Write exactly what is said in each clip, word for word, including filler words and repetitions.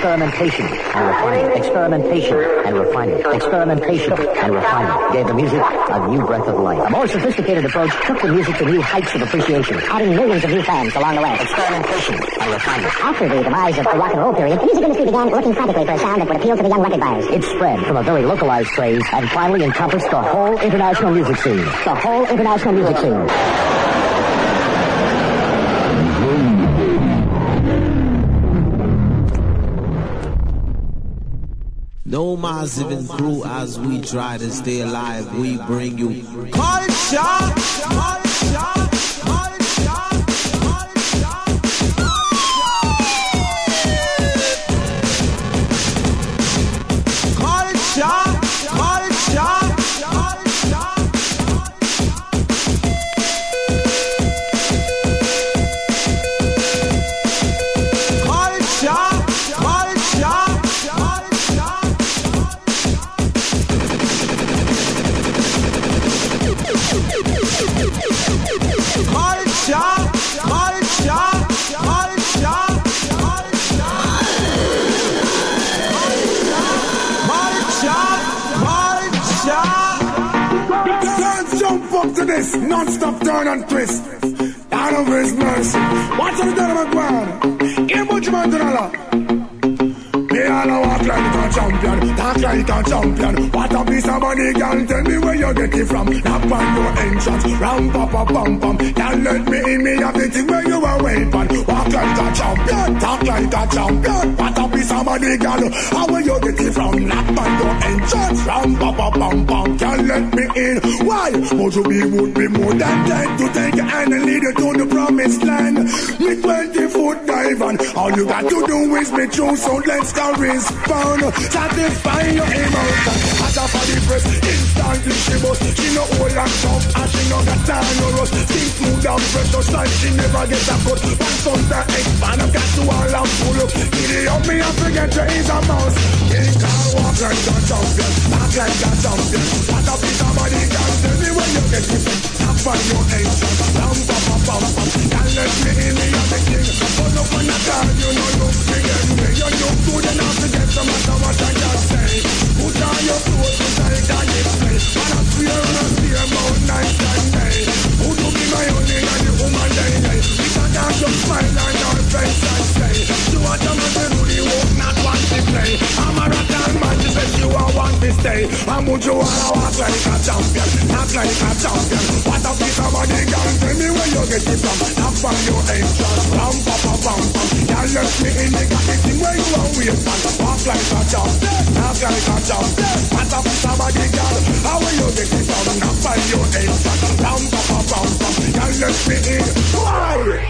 Experimentation and refinement. Experimentation and refinement. Experimentation and refinement gave the music a new breath of life. A more sophisticated approach took the music to new heights of appreciation, adding millions of new fans along the way. Experimentation and refinement. After the demise of the rock and roll period, the music industry began looking frantically for a sound that would appeal to the young record buyers. It spread from a very localized craze and finally encompassed the whole international music scene. The whole international music scene. No Mazivin crew, as we try to stay alive, we bring you culture, culture. Non-stop turn and twist. Down over his mercy. Watch out the dynamic one. Give much man to the law. Me all a walk like a champion. Talk like a champion. What a piece of money, girl. Tell me where you get it from. Knock on your entrance. Ram pa pa pam pam. Can't let me in. Me have the thing where you are waiting. Walk like a champion. Talk like a champion. What a piece of money, girl. How will you get it from? Knock on your entrance. Ram pa pa pam pam. Can't let me in. Why? Mojo be would be more than ten to take your hand and lead you to the promised land. Me twenty foot dive and all you got to do is be true. So let's go respond. Satisfy your emotion. As a for the press, instantly she bust. She no hold and tough and she no got time no rust. Think smooth and fresh, just like she never gets a cut. One son that expand, I've got to all and pull up. Giddy up me and forget you is a mouse. Think I walk like a champion, talk like a champion. What a piece of body can tell me when you get it from. Tap on your engine, ram pa pa pa pa. Can't let me in, me and the king. Put up on the car, you know look again. You look good enough to get some matter what I can say. Put on your clothes to take a display. And I swear and I steer about night and day. Who to be my only and the woman day day. We can dance some smile and our face and say. Do what I'm going to do, the work not want to play. I'm a rotten man, she says you are want to stay. I'm going to walk like a champion, not like a champion. What a piece of money, girl, tell me where you get it from. Not from your entrance, ram pa pa pam pam. Y'all let me in, they got it in where you are waiting. Walk like a champion, talk like a champion. What a piece of money, girl, how will you get it from? Not from your entrance, ram pa pa pam pam. Y'all let me in, why?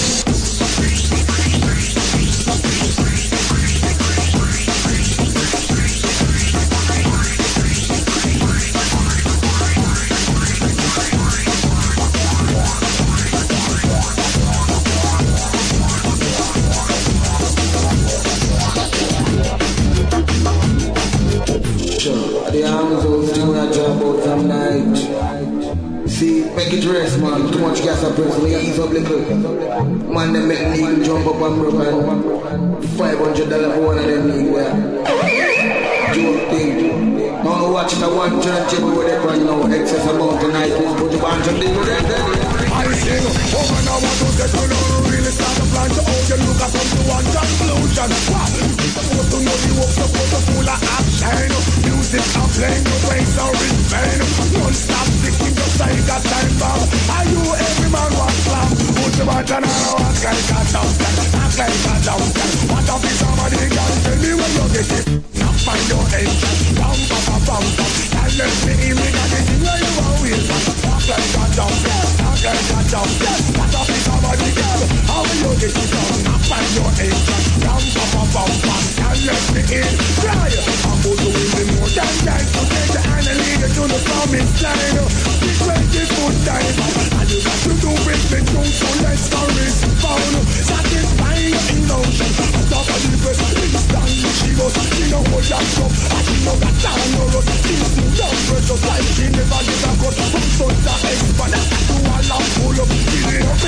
The arms of the one I drop out some night. See, make it rest, man. Too much gas up press. Me ease up little. Man, they make me jump up and broke and five hundred dollars for one of them league there. Joke thing. Now watch the one turntable where they run now. Excess amount tonight. We'll put the bunch of people there. I sing, woman, I want to get to know. Really start a plan to how you look at come to one conclusion. What? You're supposed to know the work, supposed to full of action. Music and playing, your ways are in vain. Non-stop sticking just like a time bomb. Are you every man want slam? Put the bunch and I walk like a champion. Act like a champion. What up is somebody can tell me where you get it? Not find your engine. Ram pa pa pam pam. Can't let me in, we got it in where you are with. Walk like a champion. Act like a champion. What up is somebody girl? How will you get it from? Not find your engine. Ram pa pa pam pam. Can't let me in. Try. I'm going to win more than that. So take the hand and lead you to the promised land. The twenty foot dive. And you got to do with me too. So let's go respond. Satisfying your emotion. On top of the press. Instantly she goes. She know what you're from. And she know that time no rust. She's smooth and fresh. Just like she never did a cut. From sun to X. But that's to all I'm full of. Feeling up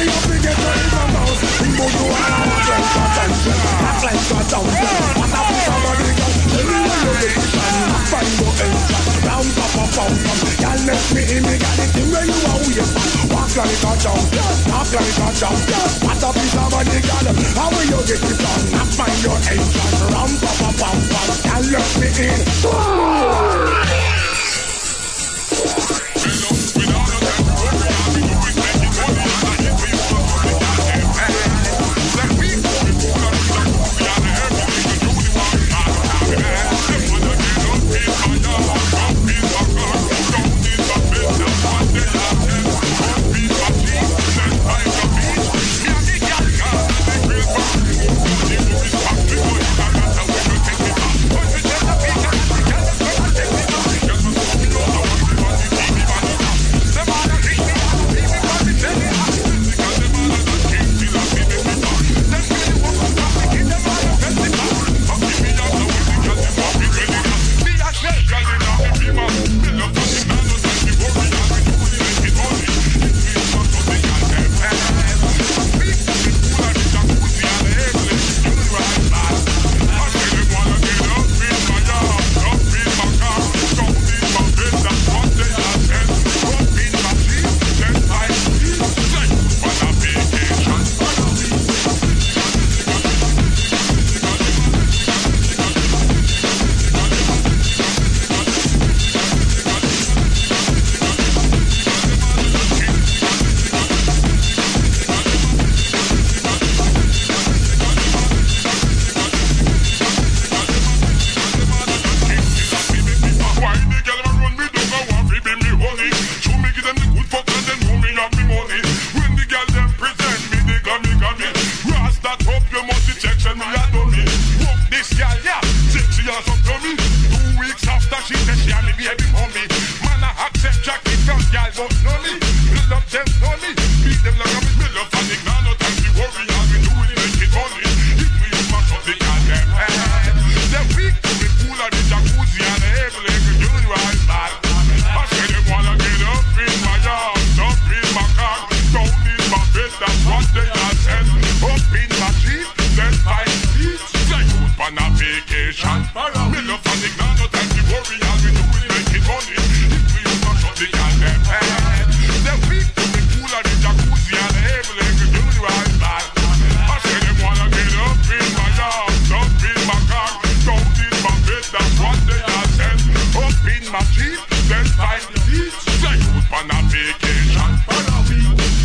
that's what they all said. Up in my jeep, then find seats. Say youth on a vacation. Me love for the gun, no time to worry. All we do is making money. If we use no shot, they can them head. Then we to the pool and the jacuzzi and the able to do the right back. I say them wanna get up in my yard, up in my car, down in my bed, that's what they all said. Up in my jeep, then find the seats. Say youth on a vacation. Follow me.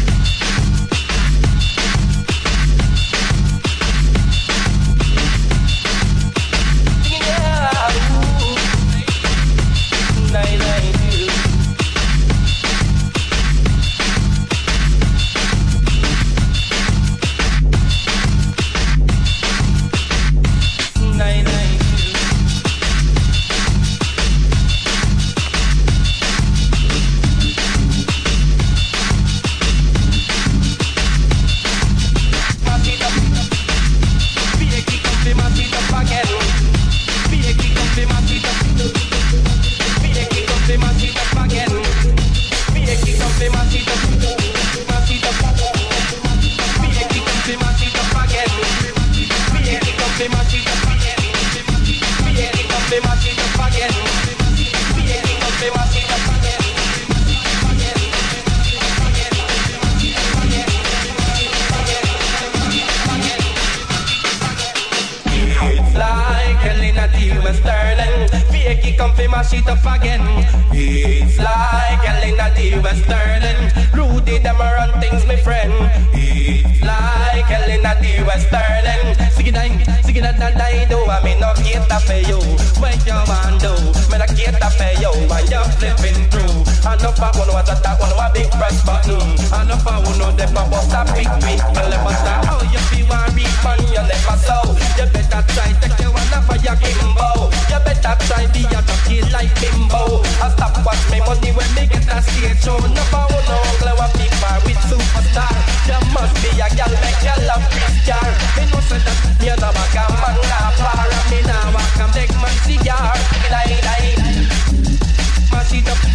It up again. It's like Elena D. Westernen. Rudy them run things, my friend. It's like Elena D. Westernen. Sing it down, sing it down, I do. I mean, no cater for you. What you want do? Me no cater for you. When you're flipping through. I know for one was a that one was a big press button. I know for one know them was a big big. Well, they must have how you feel when refund you never so. You better try take your one for your gimbo. You better try be a kill like bimbo. I stop watch me money when me get a stage show. Number one uncle wa people with superstar. You must be a girl make you love Christian. Me know say that you know a man na far. Me now walk a big man cigar. Lie lie. Mash it up.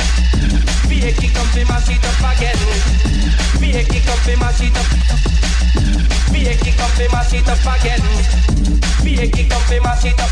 Fake it come fi mash it up again. Fake it come fi mash it up. Fake it come fi mash it up again. Fake it come fi mash it up.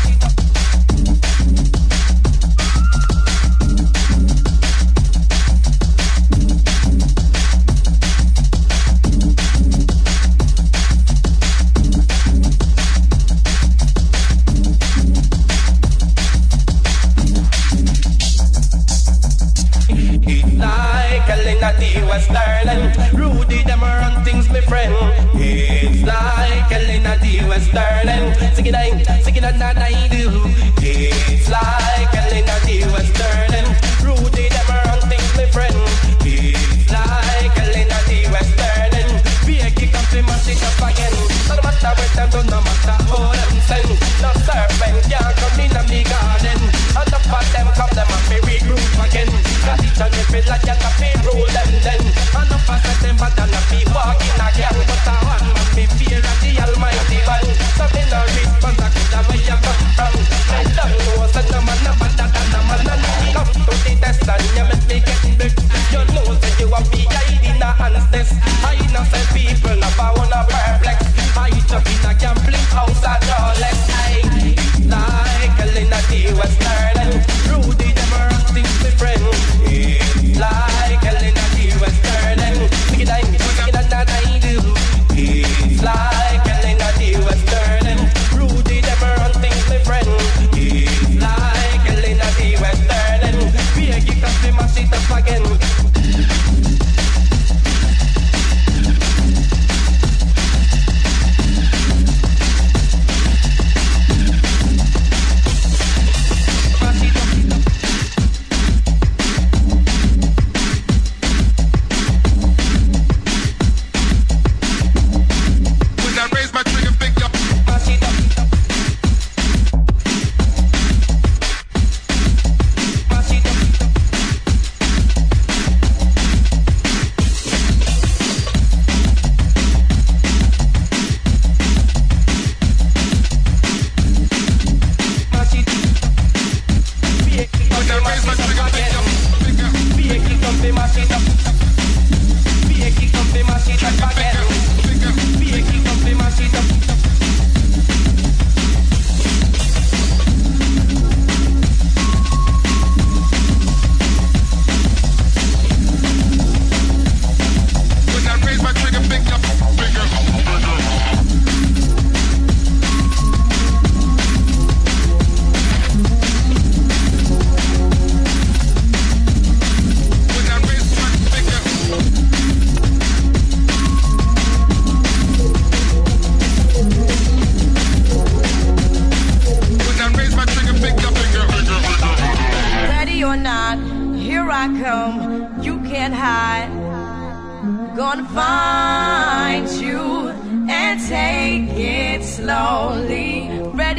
Westernen. Rudy them run things, my friend. It's like Elena D. Westernen. Sing it down, sing it down, I do. It's like Elena D. Westernen. Rudy them run things, my friend. It's like Elena D. Westernen. Be a kick up in my shit up again. No matter what them do, no matter how them send. No serpent can't come in a me garden. And the part them come, them and me regroup again. Cause each and every like you can be rule them then. And the fact that them bad and the be walking again. But I want must be fear of the almighty one. So me no response, I could have where you come from. I don't know, so no man no better than the man. And you come to the test and you make me get big. You know that you are be guiding the hands test. I innocent people, never wanna perplex. I jump in a camp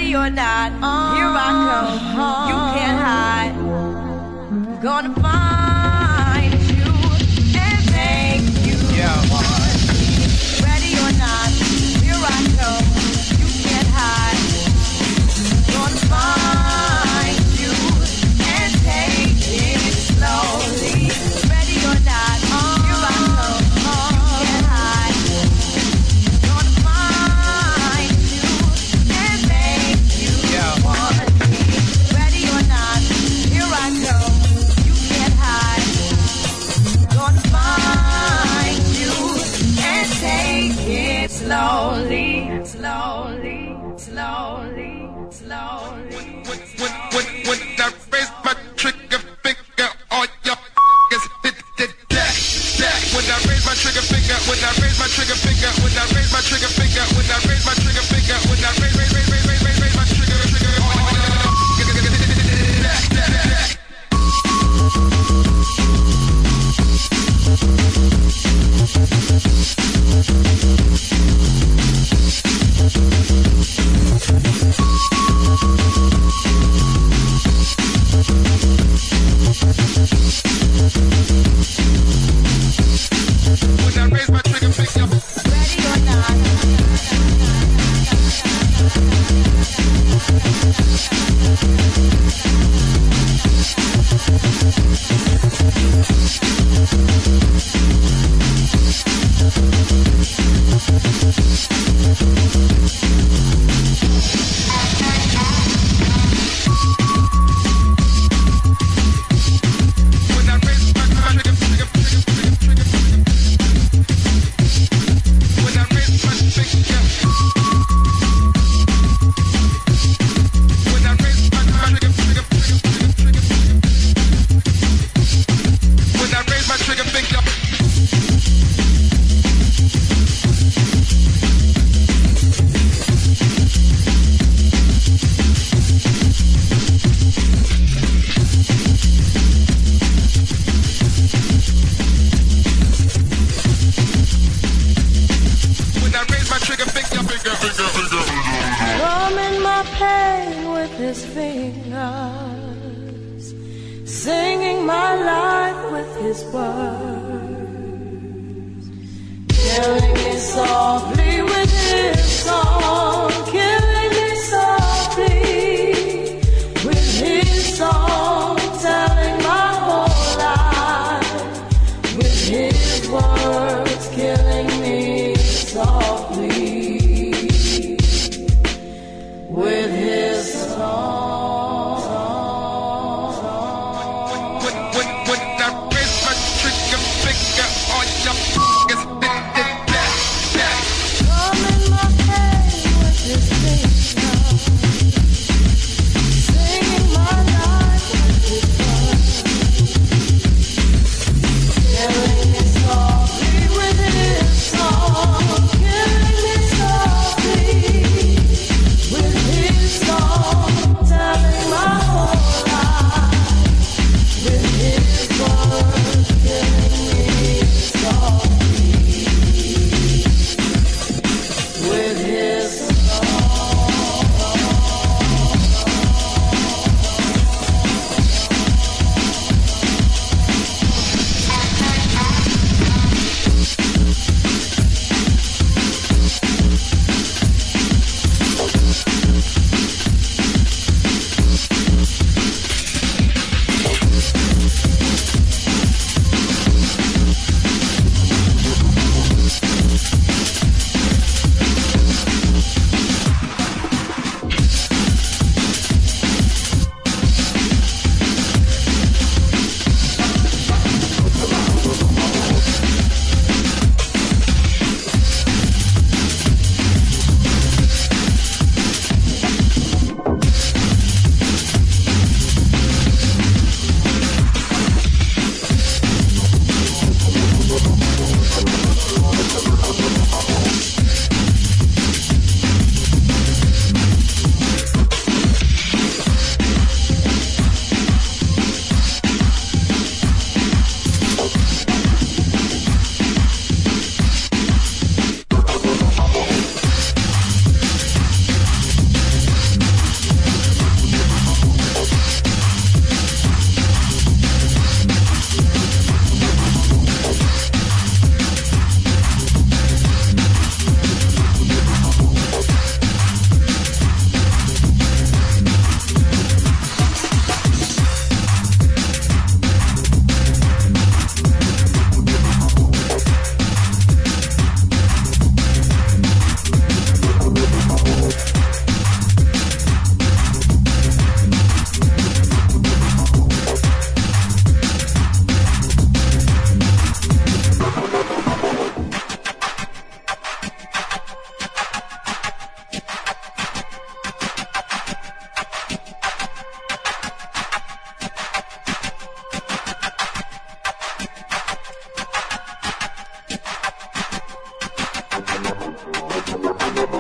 Ready or not, here I come. You can't hide. I'm gonna find you and make you one. Ready or not, here I come. You can't hide. I'm gonna find you and take it slowly. Ready or not, here I come. You can't hide. I'm gonna find you and make you one. Ready or not, here I come. You can't hide. I'm gonna find you and take it slowly, slowly, slowly, slowly. When, when, when, when I raise my trigger finger, all your is hit, hit, that, that. When I raise my trigger finger, when I raise my trigger finger, when I raise my trigger finger, when I raise my trigger finger, when I raise, raise, raise, raise, raise, raise, raise my trigger, trigger, all that, that, that. When I raise my trigger finger, Ready or not. when I raise my, my trigger, trigger, trigger, trigger, trigger, when I raise my finger, when I raise my, my trigger, trigger, trigger, trigger, trigger, when I raise my trigger finger. When I raise my trigger finger, finger, finger, finger. Drumming my pain with his fingers, singing my life with his words, killing me softly with his song, killing me softly with his song, telling my whole life with his words, killing me softly with his song. When, when, when I raise my trigger finger, all your is hit, hit, that, that.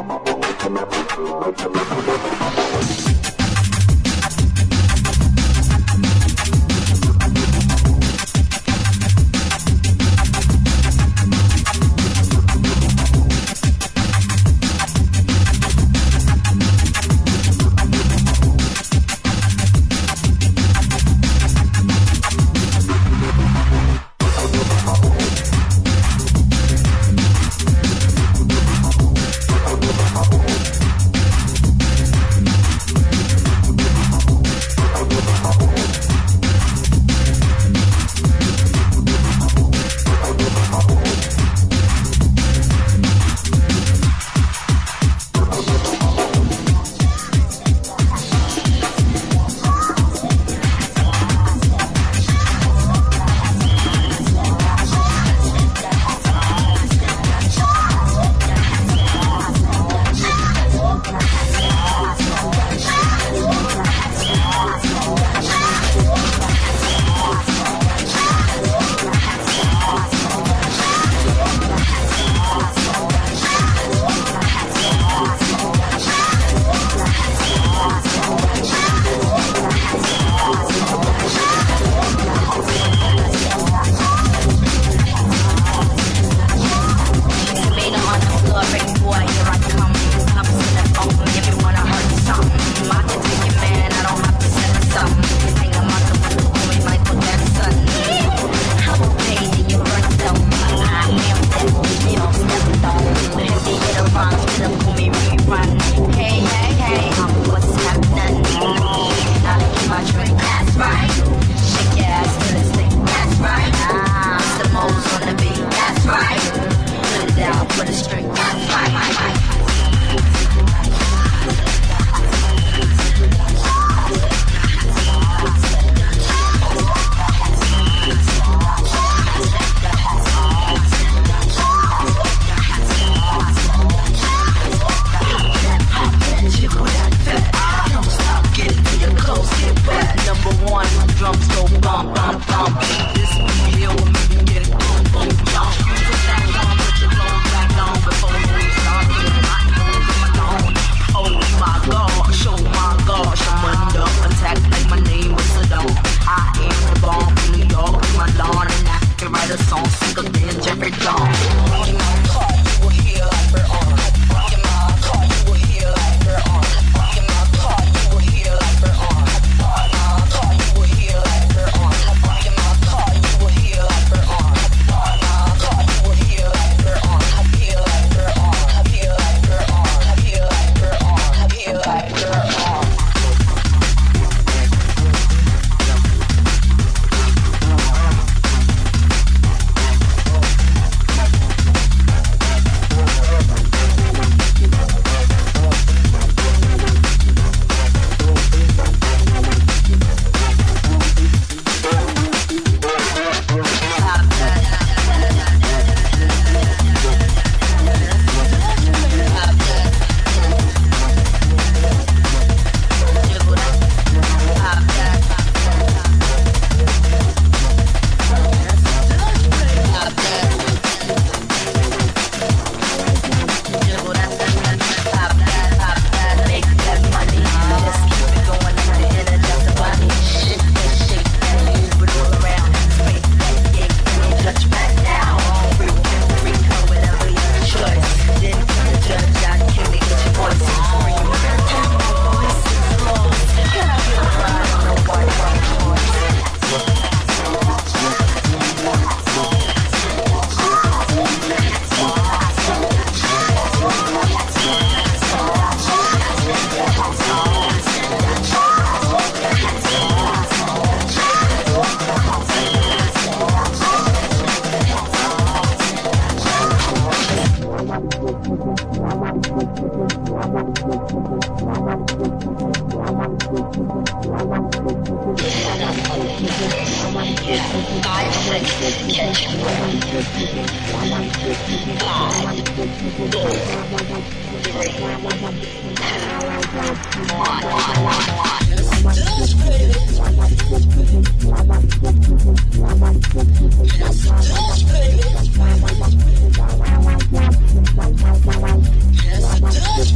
Yes,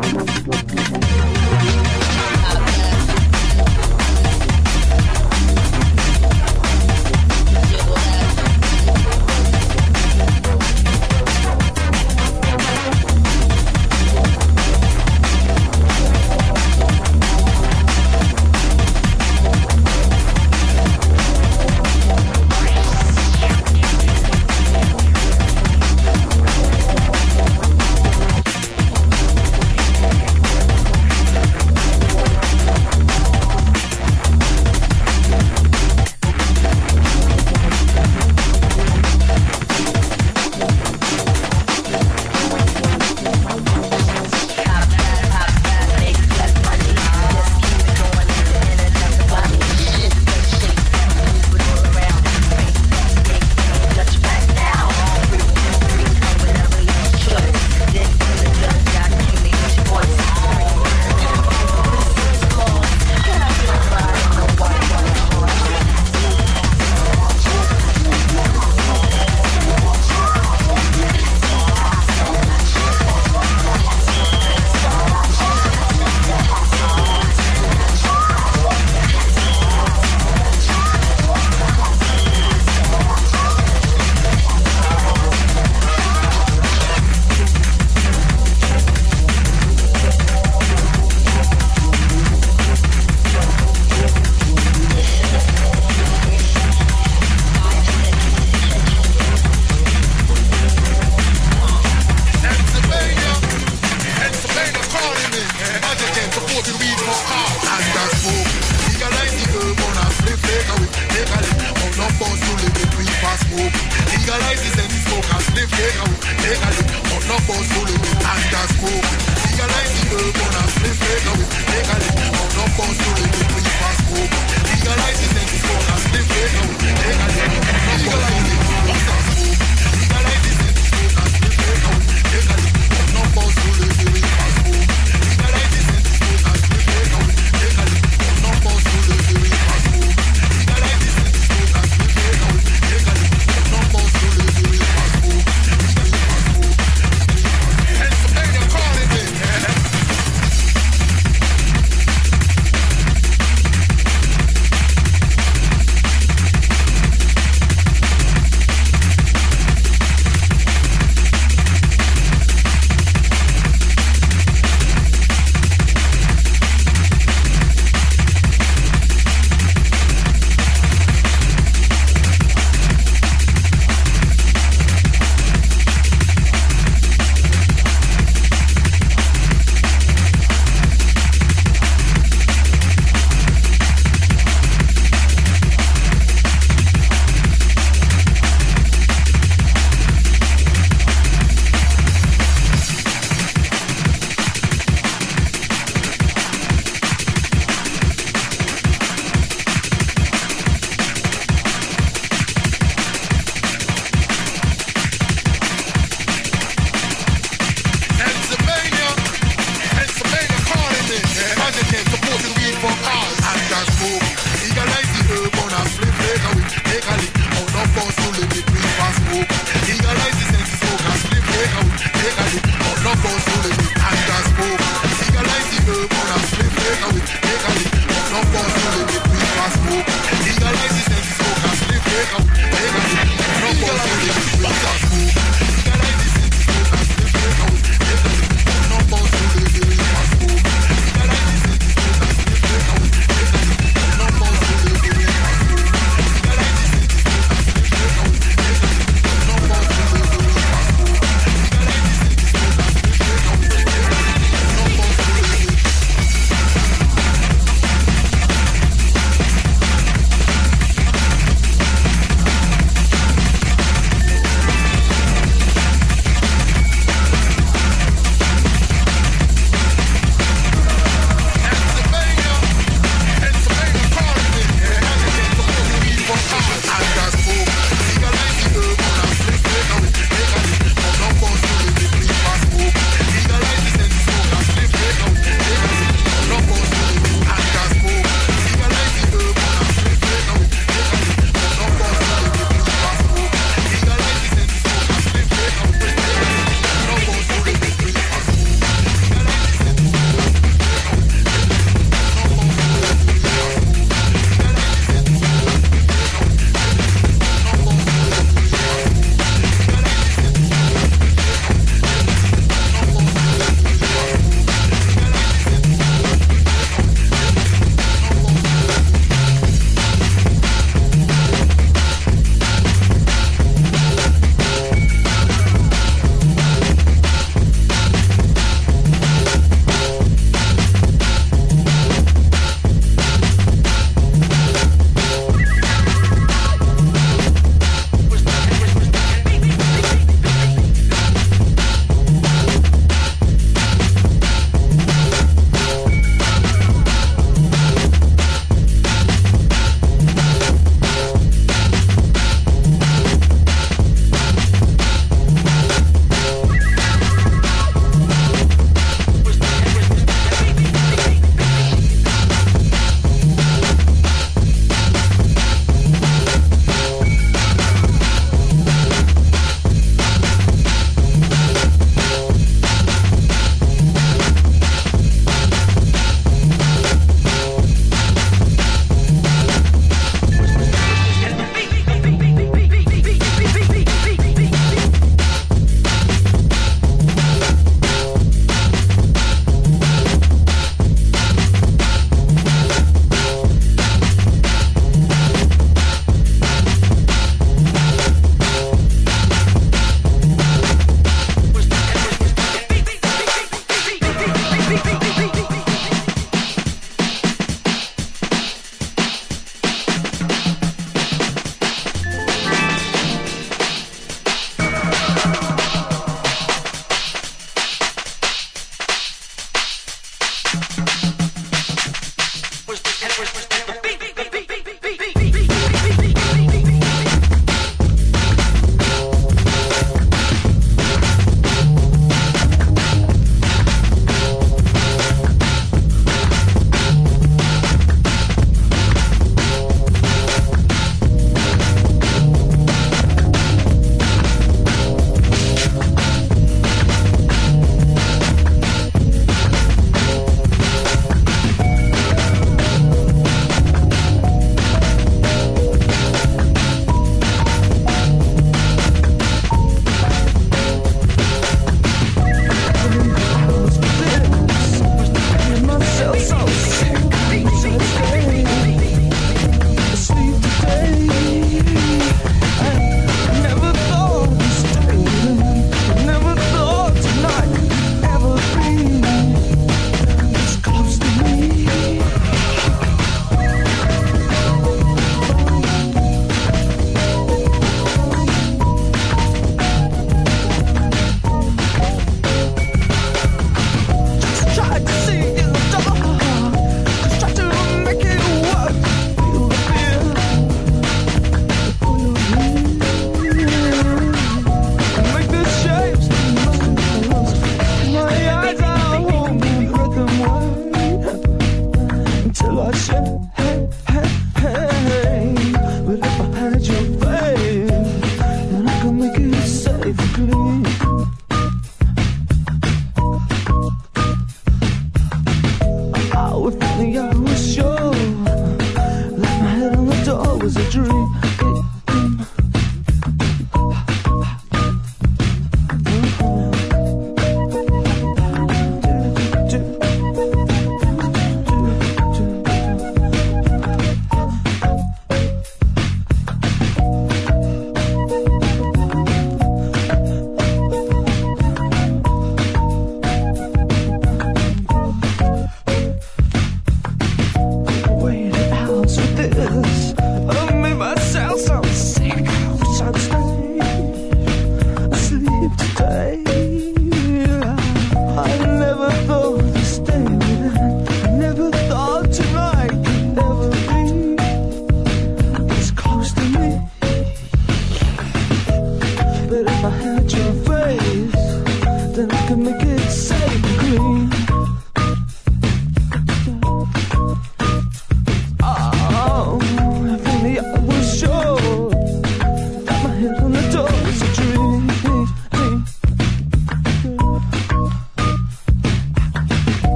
Pennsylvania calling me.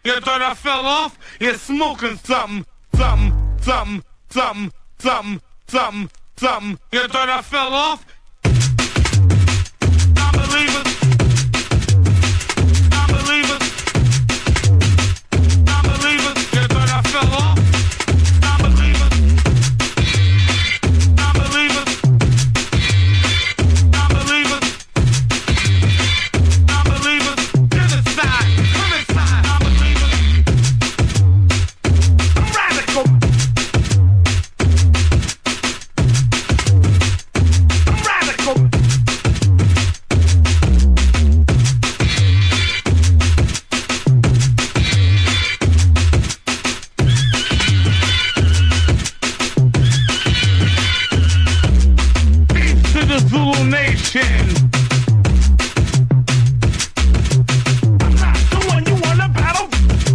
You thought I fell off? You're smoking something, something, something, something, something, something, something. You thought I fell off? Non-believers. Non-believers. Non-believers. You thought I fell off? Non-believers. Non-believers. Non-believers. Non-believers. To the side. Come inside. Non-believers. I'm radical. I'm radical. To the Zulu Nation. I'm not the one you wanna battle.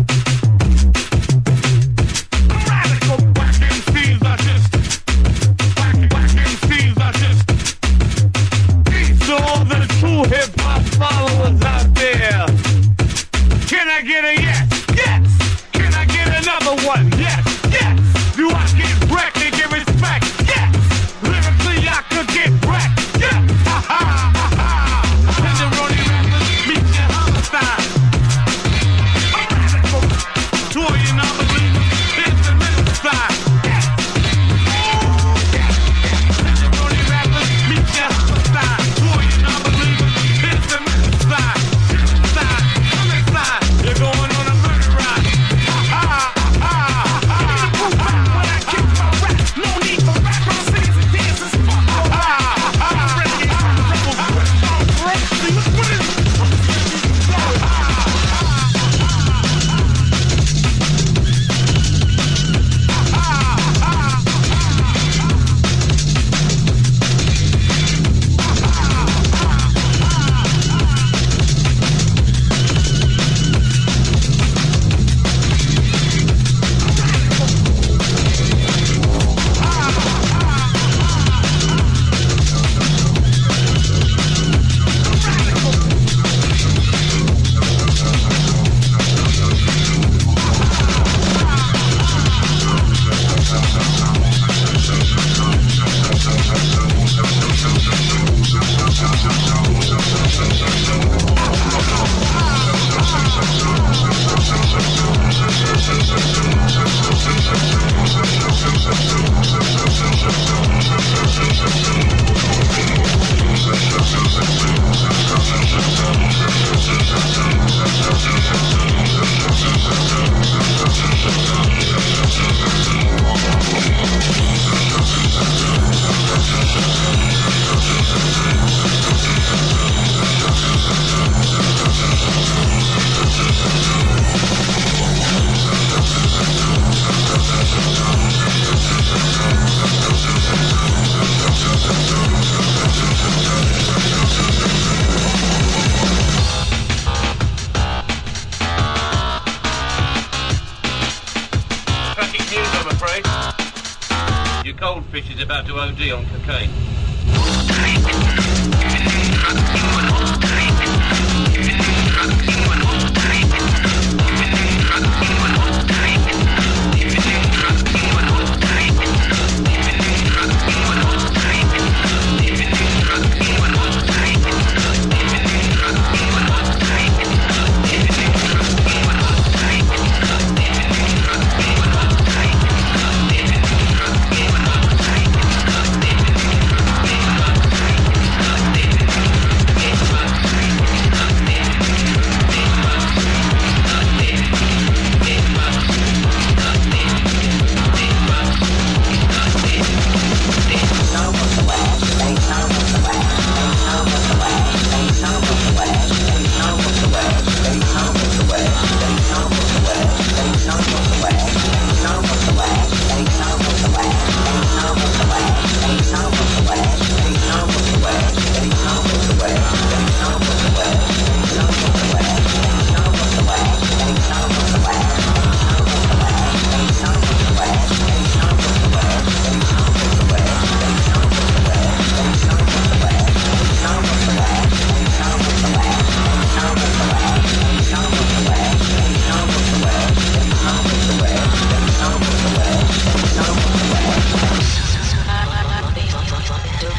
I'm radical. Whack M Cs are just whack, whack M Cs are just. To all the true hip hop followers out there, can I get a yes? Yes. Can I get another one? Yes. Yes. Do I get wrecked and get respect? Yes. Lyrically, I could get wrecked. Yes. Ha ha ha ha. Tenderoni rappers meet your homicide. I'm radical. To all you non-believers, here's the middle side. Yes. Oh, yes. Tenderoni rappers meet your homicide. To all you non-believers, here's the middle side. Side. Come inside. You're going on a murder ride. Ha ha ha ha. When I kick my rap, no need for background singers and dancers. Ha ha ha. What is it? Traffic news, I'm afraid. Your goldfish is about to O D on cocaine.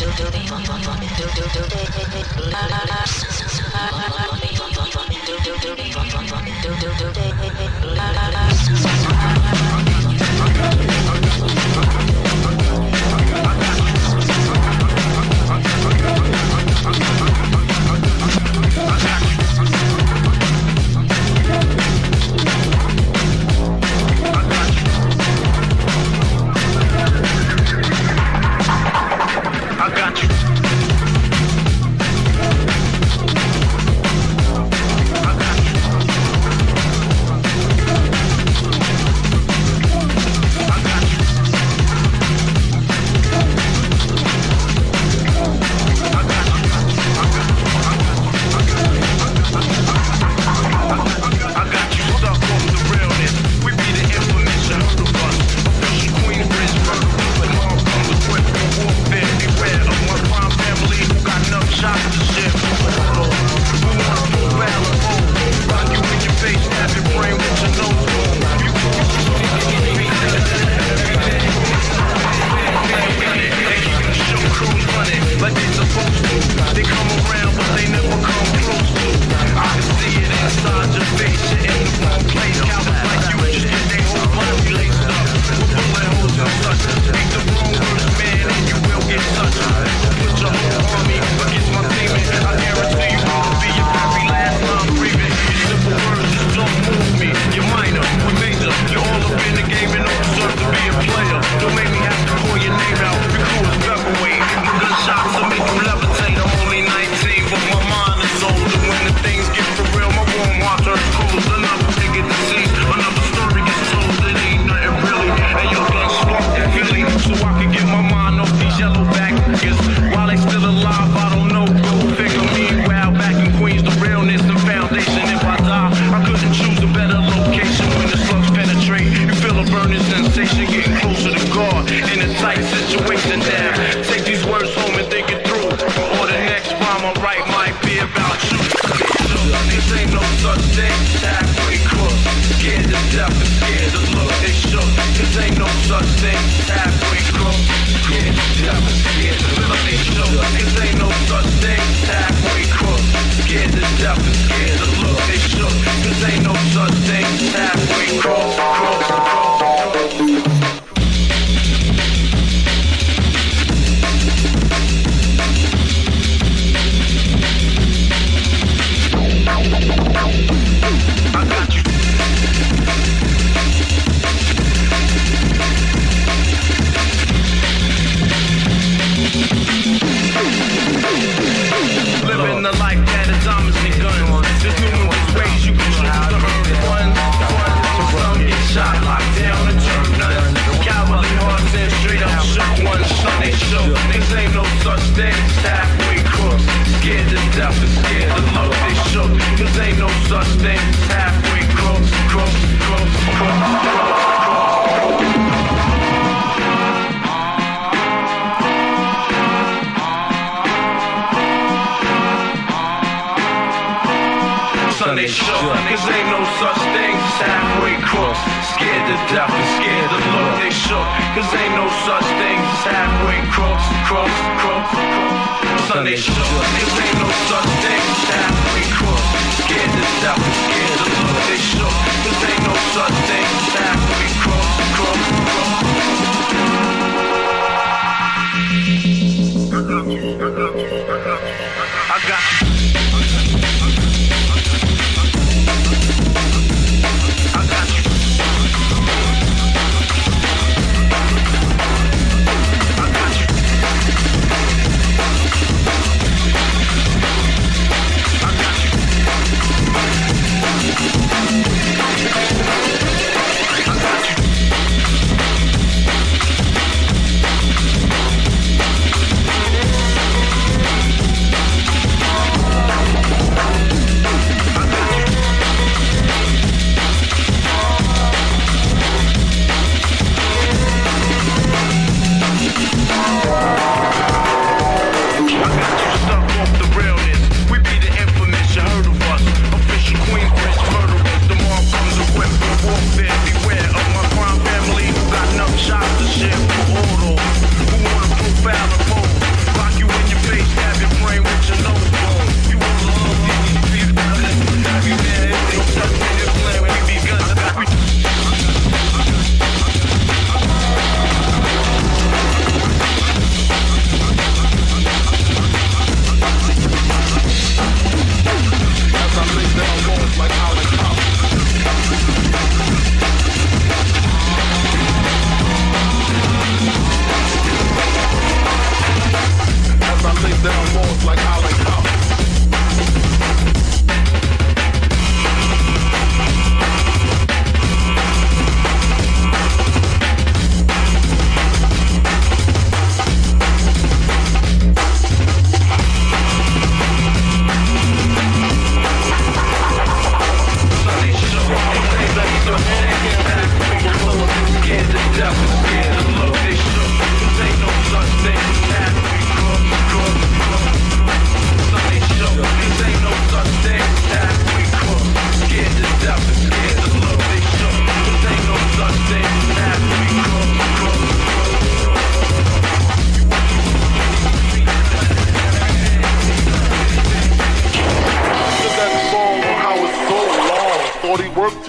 I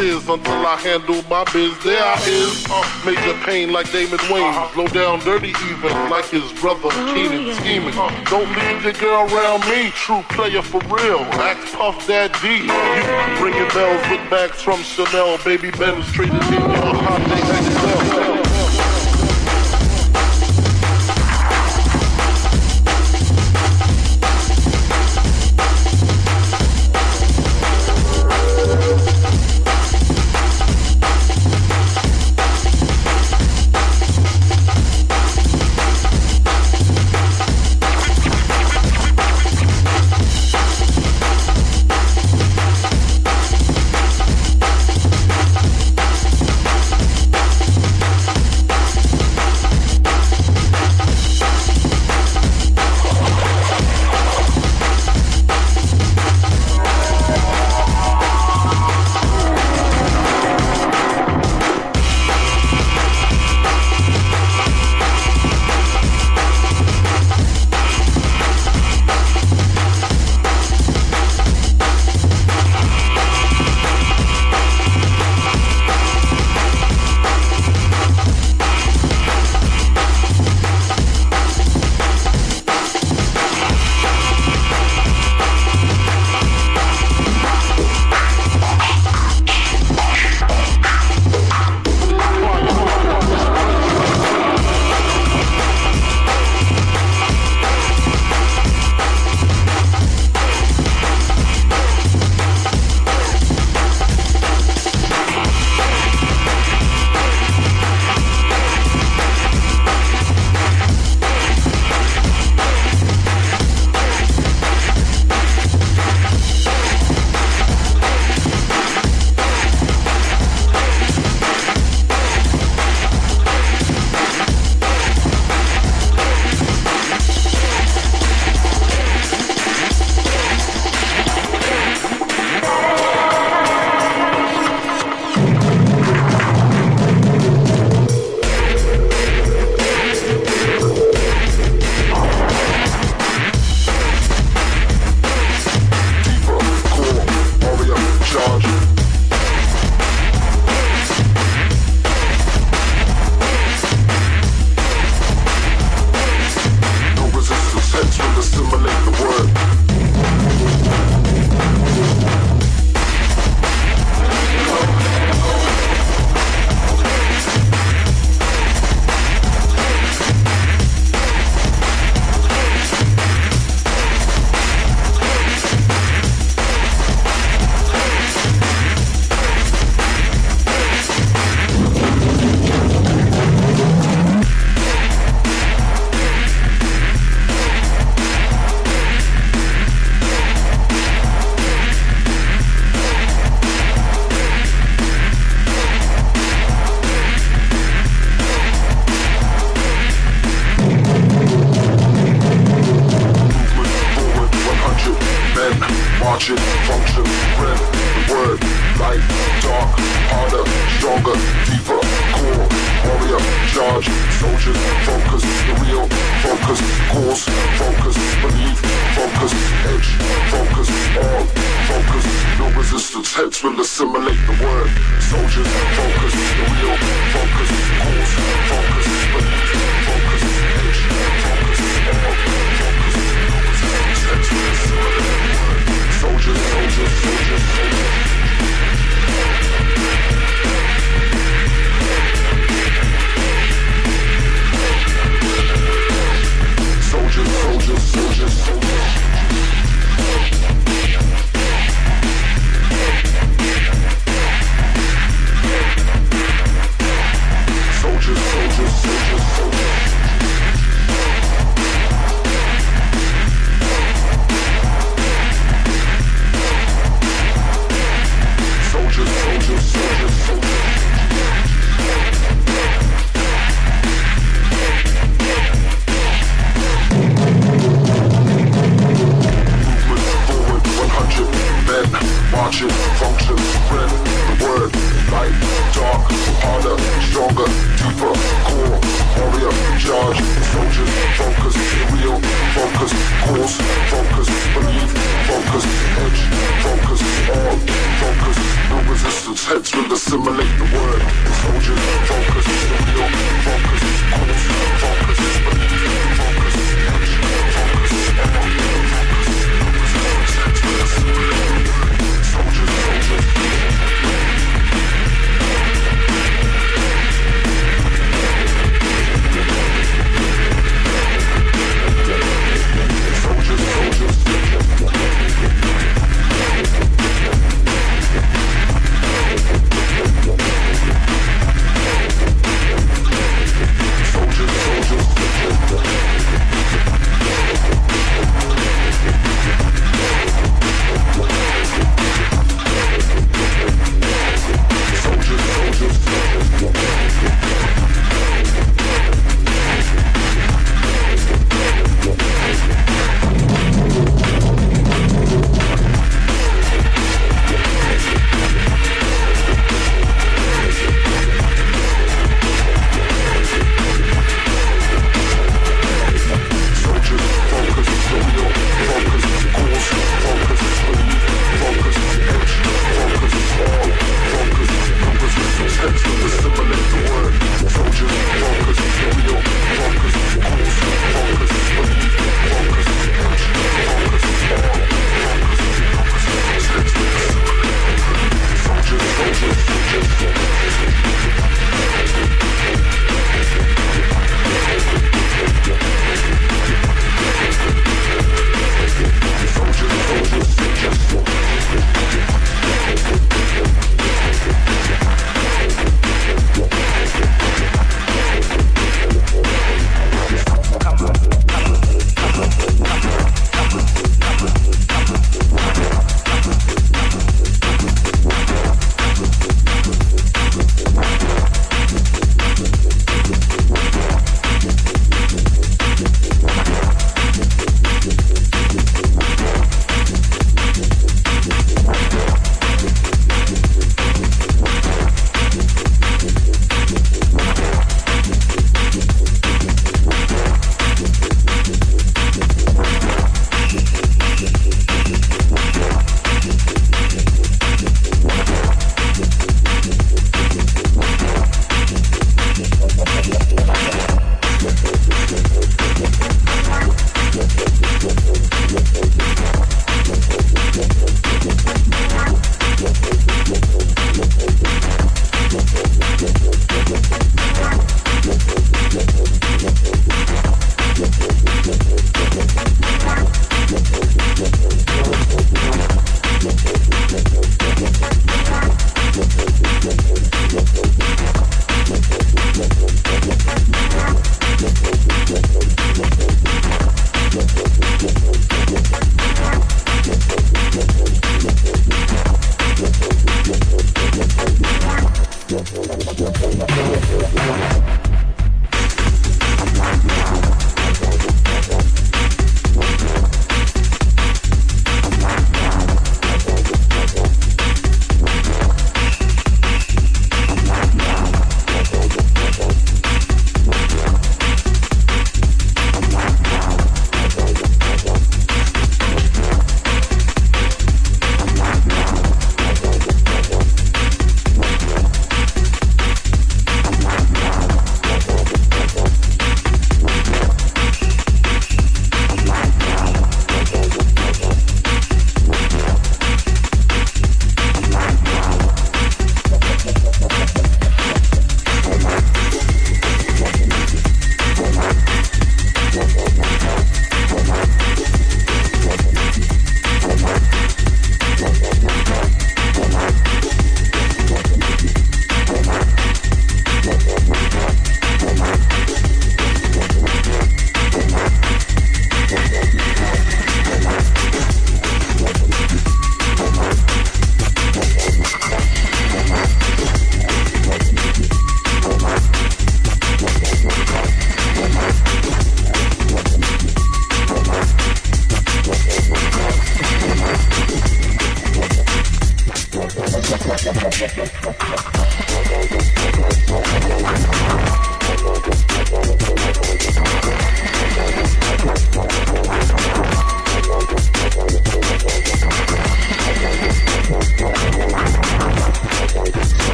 tears until I handle my biz. There I is, uh, major pain like Damon Wayans. Low down, dirty even like his brother Keenan scheming. Uh, don't leave your girl around me, true player for real. Act Puff Dad D. You ringing bells with bags from Chanel. Baby Ben's traded in your hot day X L.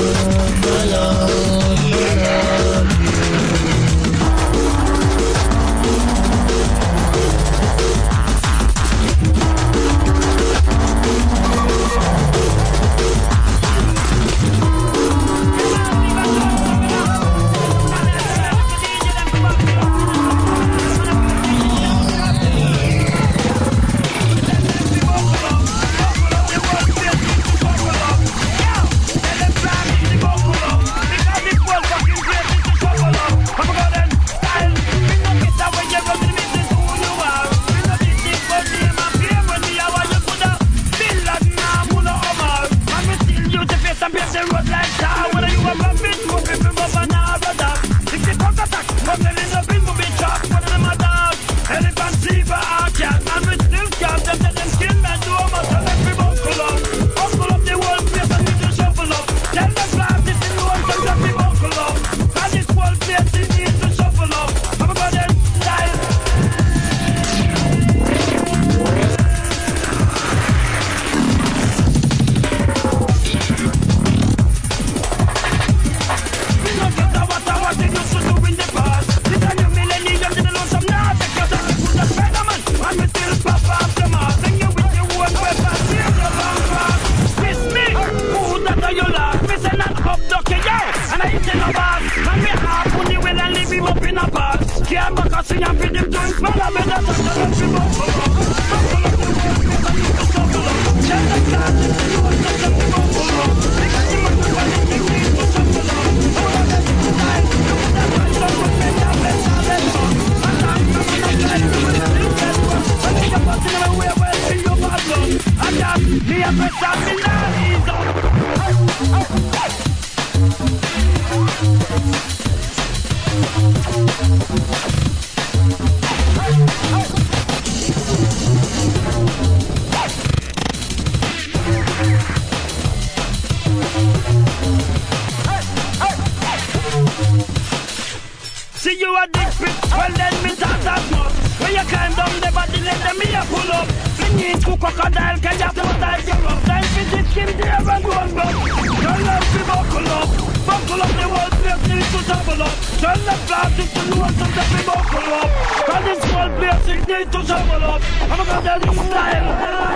See you a dick pic, well then me talk that much. When you climb down the body, let them me a pull up. Fling it to crocodile, can you put that you up? Then visit him there and go and go. Your love be buckle up, buckle up the whole place needs to double up. Turn the plastic to know some that be buckle up. Cause this whole place it needs to double up. I'm gonna tell you style.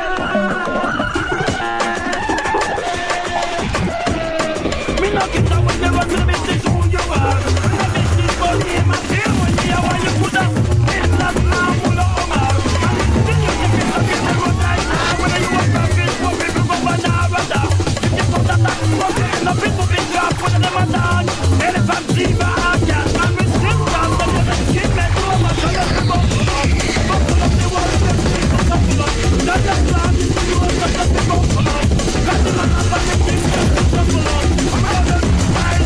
Me knock it down when they want to miss this who you are. Money, my dear, when you are when you put up in that now, pull up, Omar. Then you get me up in the road right now. When you walk up, it's for people go on now, and down. You put that up, no people big drop, put them on down. Elephant, zebra, and cat, and we sit down, but you're the skin, man, so much, so let's go. Buckle up the world, let's see the buckle up. Not the plan, it's the world, but let's be buckle up. Got the man up, and the things, let's be buckle up. I'm gonna smile.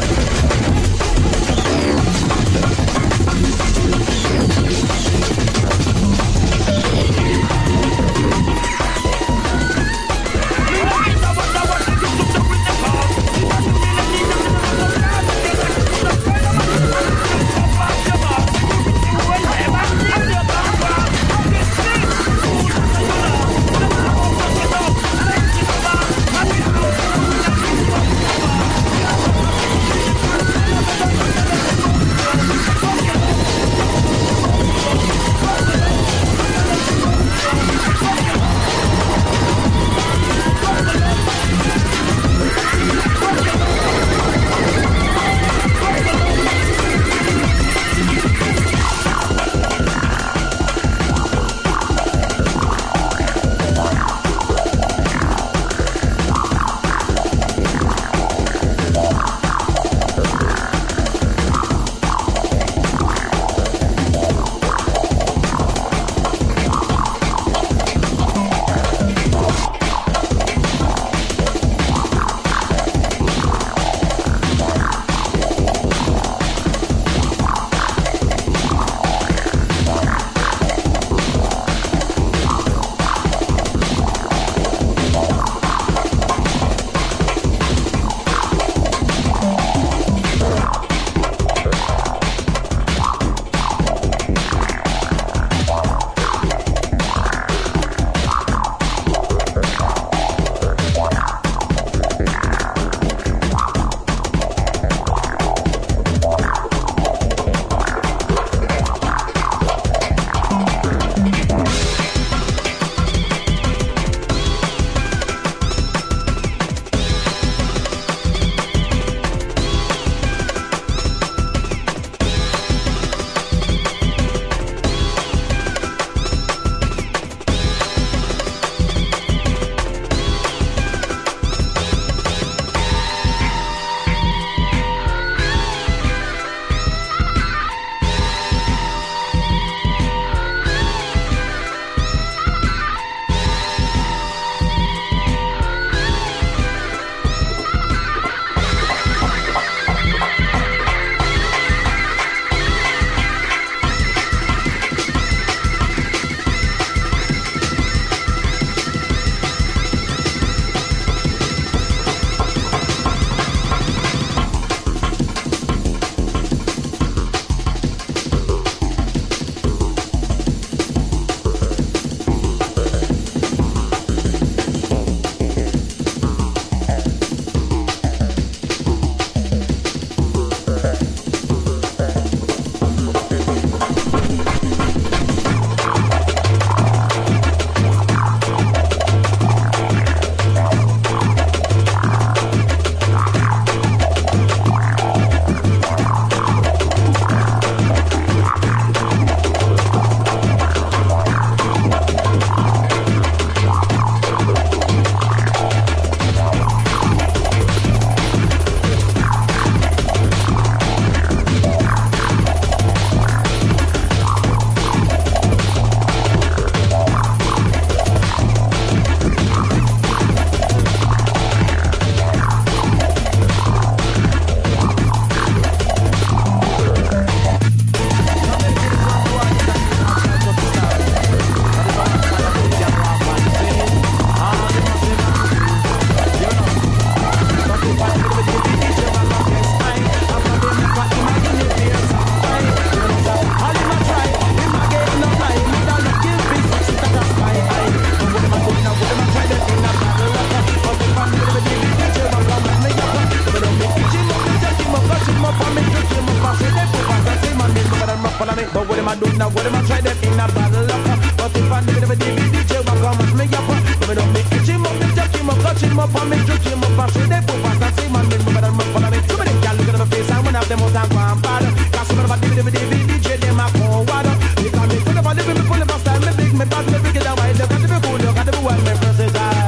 I do now? What am I trying to in a battle up? But if I need a D V D, will come and me up. Me don't make him up, me jack him up, catch him up, and me juke him up, and say they put past and say man, me better me follow me. Too many girls look at my face and when I have them out and go and bad. Cause some of my D V D, D J, them a forward. Because me full of a living, me full of a style, me big, me bad, me big, it a wide. Look at the cool, look at the one, me versatile.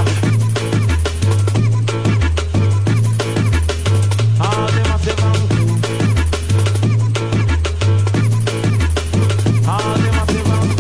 All them a say wrong. All them a say wrong.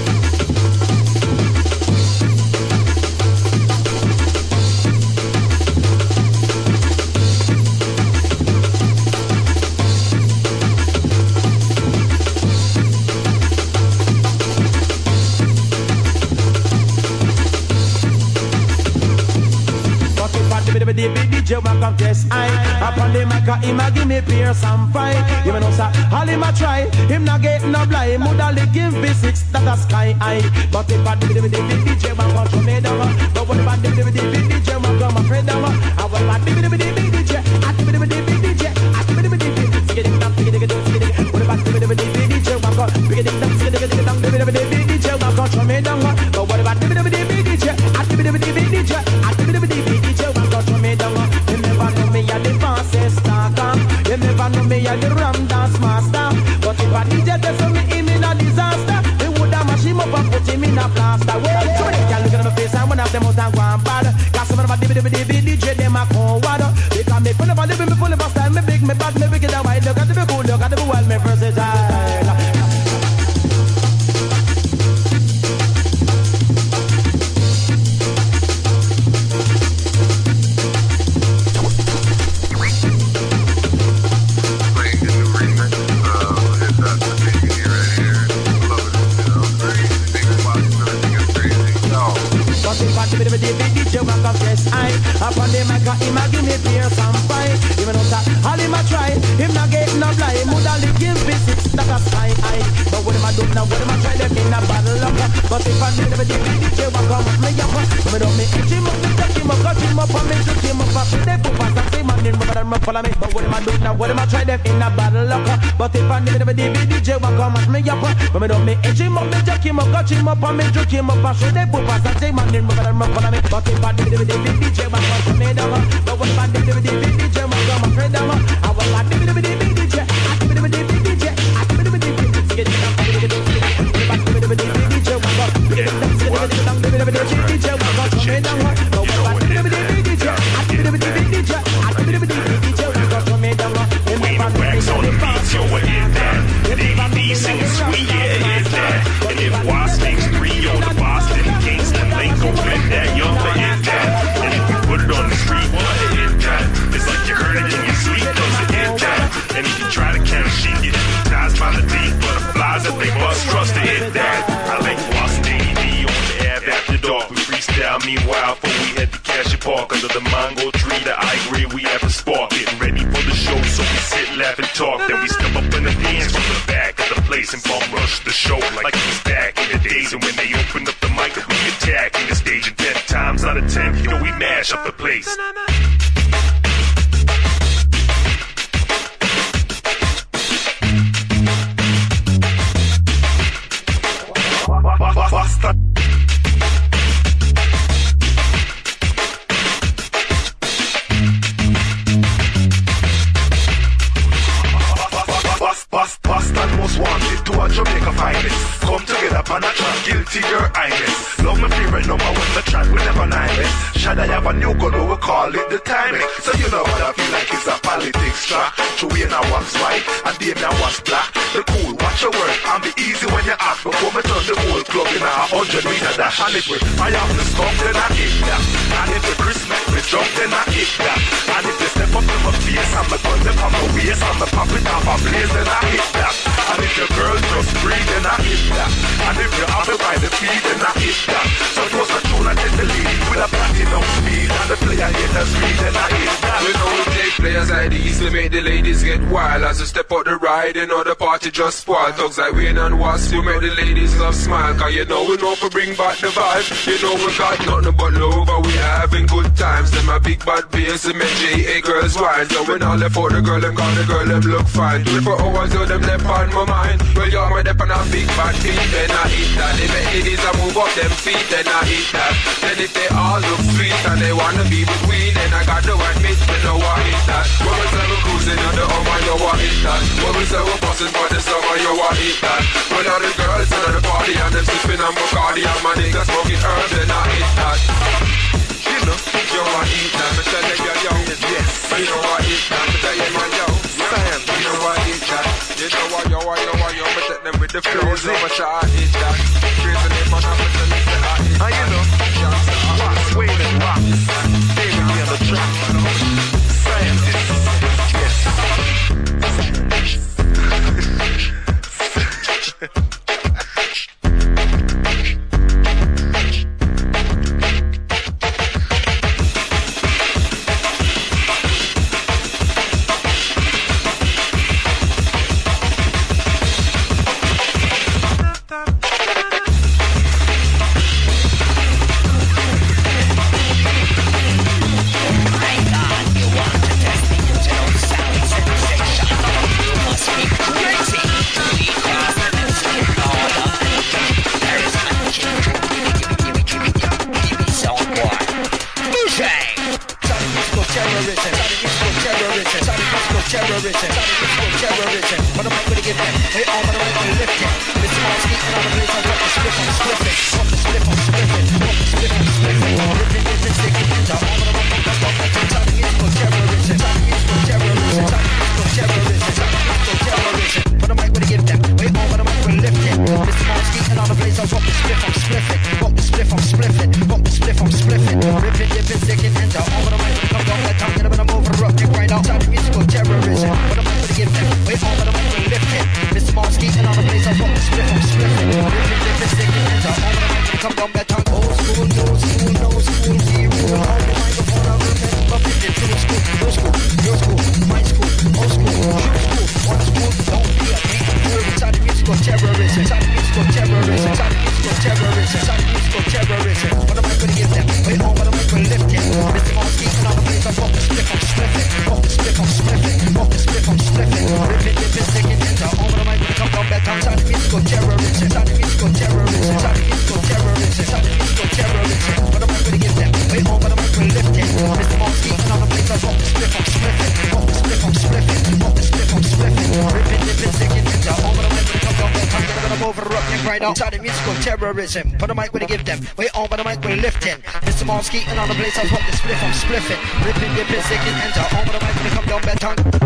The D J will contest I upon the mic, him a give me pierce and fight. You know sir, all him a try, him not get no blind. Moodally give me six, that a sky high. But if I do the D J will come to me down. But what if I do the D J will come afraid down? I will not do the D J, I do the D J, I do the D J. Get it down, get it down, get it. What if I do the D J will come? Get it down, get it down, get it. The D J will come to me down. But what if I do the D J, I do the D J, I do the D J will come to me down. You never know me a the fastest stalker. You never know me a the ram dance master. But if a D J test me him in a disaster, they woulda mash him up and put him in a plaster. Well, so many girls look at my face and when I have them out and go and bad. Cause some of them a D V D, D J them a coward. They can make full of a living, me full of a style, me big, me bad, me wicked and wild. Look at the cool, look at the wild, me versatile. D J will confess I upon the mic, him a give me pierce and fight. Even though that all him a try, him not get no blind. Moodally give me six, that a sky high. But what am I doing now? What am I trying to in a battle up? But if I need a D J will come with me up. Me don't make him up, me take him up, cut him up, and me took him up. After they put past and say man, then better me follow me. But what am I doing now? What am I trying to in a battle up? But if I need a D J will come with me up. But me don't make him up, me take him up, cut him up, and me took him up. After they put past and say man, then better me follow me. But if I did it with the D J, I want to made them. But what if I did it with the D J, I want to afraid them. I will not do it with the D J. I do it with the D J. I do it with the D J. Get it down, get it down, get it down. If I do it with the D J, I want to get it down, get it down, get it with the D J, I want to made them. But what if I do it with the D J? I do it with the D J. I do it with the D J, I want to made them. We the wax on the beats, yo, I hit that. D V D singing sweet, yeah, hit that. And if Wasp makes three, yo, the Boston, Kingston, Link, go fit that, yo, I hit that. And if you put it on the street, well, I hit that. It's like you heard it in your sleep, does it hit that? And if you try to count sheep, you hypnotized by the deep butterflies that they must trust to hit that. I like Wasp D V D on the app after dark. We freestyle, meanwhile, before we head to Cassia Park under the mango tree, the I agree we have a spark. Getting ready for the show, so we sit, laugh, and talk. Then we step up in the dance from the back of the place and bum rush the show like it was back in the days. And when they open up the mic, we attack in the stage. And ten times out of ten, you know we mash up the place. Basta. Boston most wanted to a Jamaica finest. Come together on a track, guilty your highness. Love my favorite number one, the track we never nine. Should I have a new gun, we will call it the timing. So you know what I feel like it's a politics track. Chewy and I was white, and Dave now was black. The cool, watch your word, and be easy when you ask. Before me turn the whole club in a hundred meter dash. And if we fire up the skunk, then I hit that. And if the Christmas we jump, then I hit that. And if they step up to my face, and my gun them on my waist, and my pop it off a blaze, then I hit that. And if your girl just breathe, then I hit that. And if you have it by the feet, then I hit that. So it was a tune and take the lead with a platinum speed. And the player haters read, then I hit that. We know we take players like these to make the ladies get wild. As I step out the ride, you know the party just spoil. Thugs like Wayne and Wasp, you make the ladies love smile. Cause you know we know for bring back the vibe. You know we got nothing but love, but we having good times. Them a big bad bass, them J A girls wine. So when I left out the girl, them got the girl, them look fine. twenty-four hours, yo, them left on my mind. Well, you're my dep on a big bad beat, then I eat that. They make ladies a move up them feet, then I eat that. Then if they all look sweet and they wanna be with we, then I got to admit, they know what is that. When we say we're cruising on the Hummer, you what is that? When we say we're busting for the summer, you what is that? When all the girls at the party and them sipping on Bacardi and my niggas smoking herb, then I eat that. You know, you what eat that? Me tell them you're young, yes. You know what eat that? Me tell you man, yo, Sam, you know what eat that? You know what, yo, what, yo, what, yo, me take them with the flows, so much I eat that. Crazy name on me tell them say I eat that. You know, Rock, Wayne and Rock, David me on the track, Scientist, yes. Terrorism, put the mic where they give them. Wait on, but the mic where they lift in. Mister Mom skating on the place, I was what the spliff, I'm spliffing. Ripping, dipping, sticking, enter. On, but the mic when they come down, bad tongue.